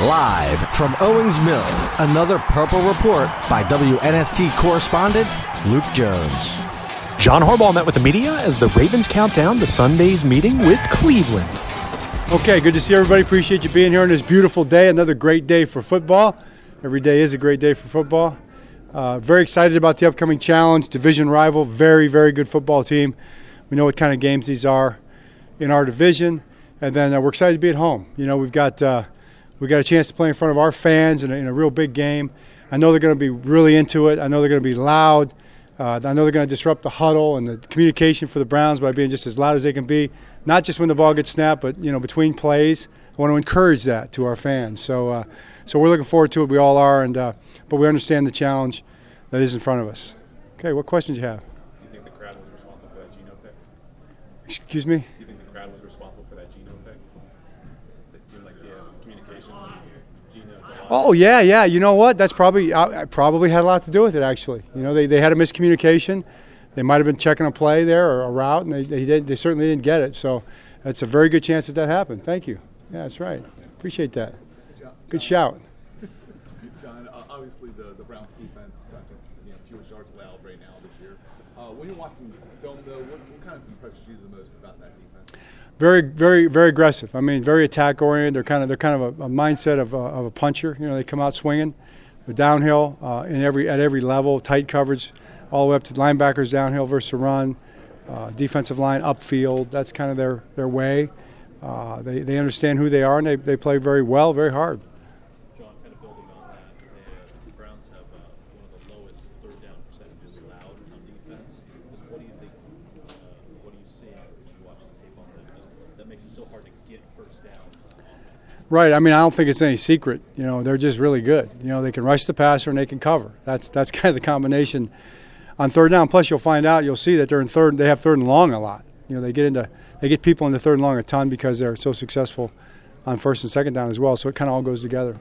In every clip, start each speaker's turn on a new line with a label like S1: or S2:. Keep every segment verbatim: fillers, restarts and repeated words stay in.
S1: Live from Owings Mills, another Purple Report by W N S T correspondent Luke Jones.
S2: John Harbaugh met with the media as the Ravens count down to Sunday's meeting with Cleveland.
S3: Okay, good to see everybody. Appreciate you being here on this beautiful day. Another great day for football. Every day is a great day for football. Uh, very excited about the upcoming challenge. Division rival, very, very good football team. We know what kind of games these are in our division. And then uh, we're excited to be at home. You know, we've got uh, we got a chance to play in front of our fans in a, in a real big game. I know they're going to be really into it. I know they're going to be loud. Uh, I know they're going to disrupt the huddle and the communication for the Browns by being just as loud as they can be, not just when the ball gets snapped, but, you know, between plays. I want to encourage that to our fans. So uh, so we're looking forward to it. We all are, and uh, but we understand the challenge that is in front of us. Okay, what questions do you have?
S4: Do you think the crowd was responsible for that Geno pick?
S3: Excuse me?
S4: Do you think the crowd was responsible for that Geno pick? It seemed like the uh, communication Geno.
S3: Oh, yeah, yeah. You know what? That's probably uh, probably had a lot to do with it, actually. You know, they, they had a miscommunication. They might have been checking a play there or a route, and they they, did, they certainly didn't get it. So it's a very good chance that that happened. Thank you. Yeah, that's right. Appreciate that. Good shout.
S5: John, uh, obviously the, the Browns defense, I think, you know, fewest yards allowed right now this year. Uh, when you're watching film, though, what, what kind of impresses you the most about that defense?
S3: Very, very, very aggressive. I mean, very attack oriented. They're kind of they're kind of a, a mindset of a, of a puncher. You know, they come out swinging, they're downhill uh, in every at every level, tight coverage, all the way up to linebackers downhill versus run, uh, defensive line upfield. That's kind of their their way. Uh, they they understand who they are, and they they play very well, very hard.
S4: John, kind of building on that, the Browns have uh, one of the lowest third down percentages allowed on defense. Just what do you think? Uh, what do you see when you watch the tape on them? Just that makes it so hard to get first downs.
S3: Right. I mean, I don't think it's any secret. You know, they're just really good. You know, they can rush the passer and they can cover. That's that's kind of the combination on third down. Plus, you'll find out, you'll see that they're in third. They have third and long a lot. You know, they get into they get people into third and long a ton because they're so successful on first and second down as well. So it kind of all goes together.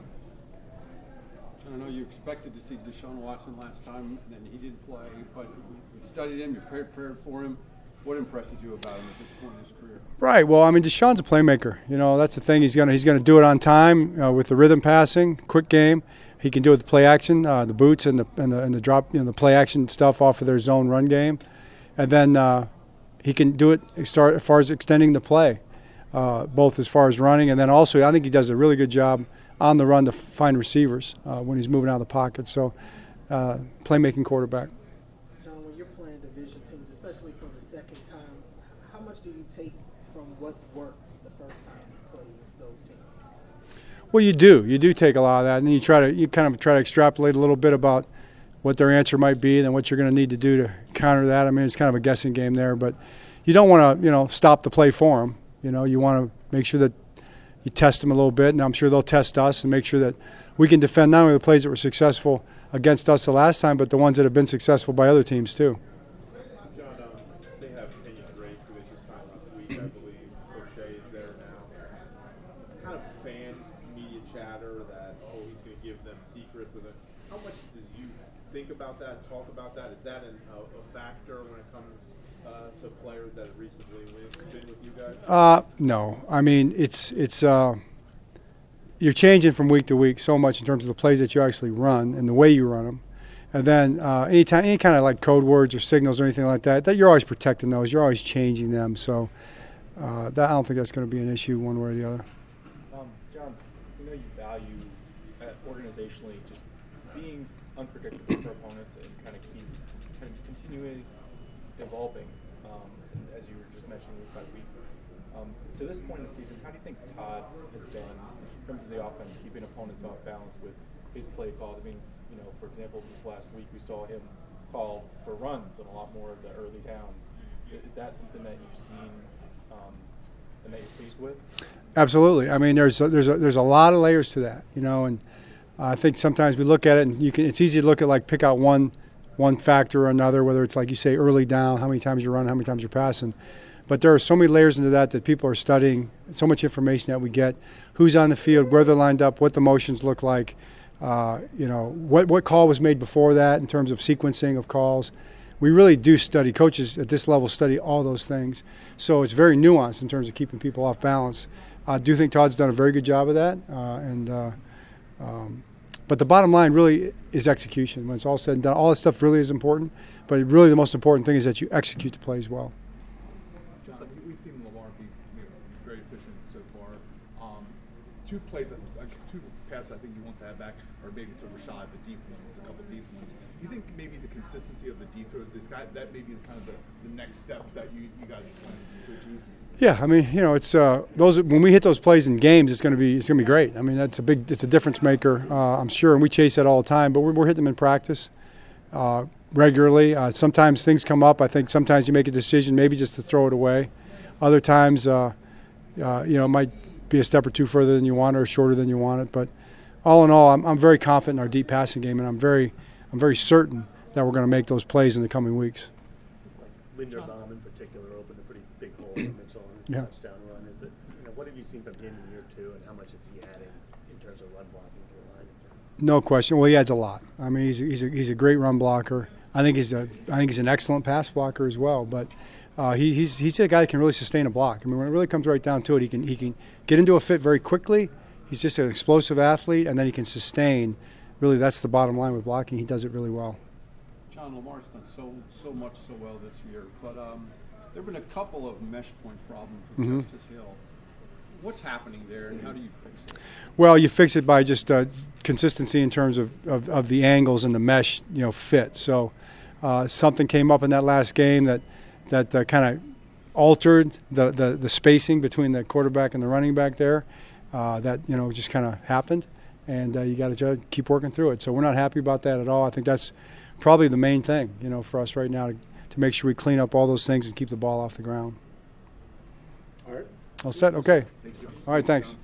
S6: I know you expected to see Deshaun Watson last time, and he didn't play, but you studied him, you prepared for him. What impresses you about him at this point in his career?
S3: Right. Well, I mean, Deshaun's a playmaker. You know, that's the thing. He's gonna he's gonna do it on time uh, with the rhythm passing, quick game. He can do it with the play action, uh, the boots and the and the and the drop, you know, the play action stuff off of their zone run game, and then uh, he can do it start as far as extending the play, uh, both as far as running and then also I think he does a really good job on the run to find receivers uh, when he's moving out of the pocket. So, uh, playmaking quarterback.
S7: John, when you're playing division teams, especially for the second time, how much do you take from what worked the first time you played those teams?
S3: Well, you do. You do take a lot of that, and then you try to you kind of try to extrapolate a little bit about what their answer might be, and then what you're going to need to do to counter that. I mean, it's kind of a guessing game there, but you don't want to, you know, stop the play for them. You know, you want to make sure that you test them a little bit, and I'm sure they'll test us and make sure that we can defend not only the plays that were successful against us the last time, but the ones that have been successful by other teams too.
S4: John, um, they have Kenyon Drake, who they just signed last week, I believe. O'Shea is there now. Kind of fan media chatter that, oh, he's going to give them secrets. And how much do you think about that, talk about that? Is that an, uh, a factor when it comes uh, to players that have recently been with you guys?
S3: Uh, no. I mean, it's it's uh, you're changing from week to week so much in terms of the plays that you actually run and the way you run them. And then uh, anytime, any kind of like code words or signals or anything like that, that you're always protecting those. You're always changing them. So uh, that, I don't think that's going to be an issue one way or the other.
S8: Um, John, we know you value uh, organizationally just being unpredictable for opponents and kind of keep kind of continually evolving, um, as you were just mentioning week by week. Um, to this point in the season, how do you think Todd has done in terms of the offense, keeping opponents off balance with his play calls? I mean, you know, for example, this last week we saw him call for runs and a lot more of the early downs. Is that something that you've seen um, and that you're pleased with?
S3: Absolutely. I mean, there's a, there's a, there's a lot of layers to that, you know, and I think sometimes we look at it and you can. It's easy to look at like pick out one one factor or another, whether it's like you say early down, how many times you run, how many times you're passing. But there are so many layers into that that people are studying, so much information that we get, who's on the field, where they're lined up, what the motions look like, uh, you know, what, what call was made before that in terms of sequencing of calls. We really do study. Coaches at this level study all those things. So it's very nuanced in terms of keeping people off balance. I do think Todd's done a very good job of that, uh, and uh, Um, but the bottom line really is execution. When it's all said and done, all this stuff really is important. But really, the most important thing is that you execute the plays well.
S5: John, we've seen Lamar be you know, very efficient so far. Um, two plays, uh, two passes I think you want to have back, or maybe to Rashad, the deep ones, a couple deep ones. Do you think maybe the consistency of the deep throws, this guy, that may be kind of the, the next step that you, you guys are trying to achieve?
S3: Yeah, I mean, you know, it's uh, those when we hit those plays in games, it's going to be it's going to be great. I mean, that's a big, it's a difference maker, uh, I'm sure, and we chase that all the time. But we're, we're hitting them in practice uh, regularly. Uh, sometimes things come up. I think sometimes you make a decision maybe just to throw it away. Other times, uh, uh, you know, it might be a step or two further than you want or shorter than you want it. But all in all, I'm, I'm very confident in our deep passing game, and I'm very I'm very certain that we're going to make those plays in the coming weeks.
S9: Linderbaum in particular opened a pretty big hole in Mitchell on his
S3: Yeah.
S9: touchdown run. Is that you know what have you seen from him in year two, and how much is he adding in terms of run blocking to the line?
S3: No question. Well, he adds a lot. I mean, he's a, he's a, he's a great run blocker. I think he's a I think he's an excellent pass blocker as well. But uh, he, he's he's a guy that can really sustain a block. I mean, when it really comes right down to it, he can he can get into a fit very quickly. He's just an explosive athlete, and then he can sustain. Really, that's the bottom line with blocking. He does it really well.
S6: John, Lamar's done so so much so well this year, but um, there have been a couple of mesh point problems with
S3: Mhm.
S6: Justice Hill. What's happening there, and how do you fix it?
S3: Well, you fix it by just uh, consistency in terms of, of, of the angles and the mesh, you know, fit. So uh, something came up in that last game that that uh, kind of altered the, the, the spacing between the quarterback and the running back there. Uh, that you know just kind of happened, and uh, you got to keep working through it. So we're not happy about that at all. I think that's probably the main thing, you know, for us right now to, to make sure we clean up all those things and keep the ball off the ground.
S9: All right.
S3: All set? Okay.
S5: Thank you.
S3: All right, thanks.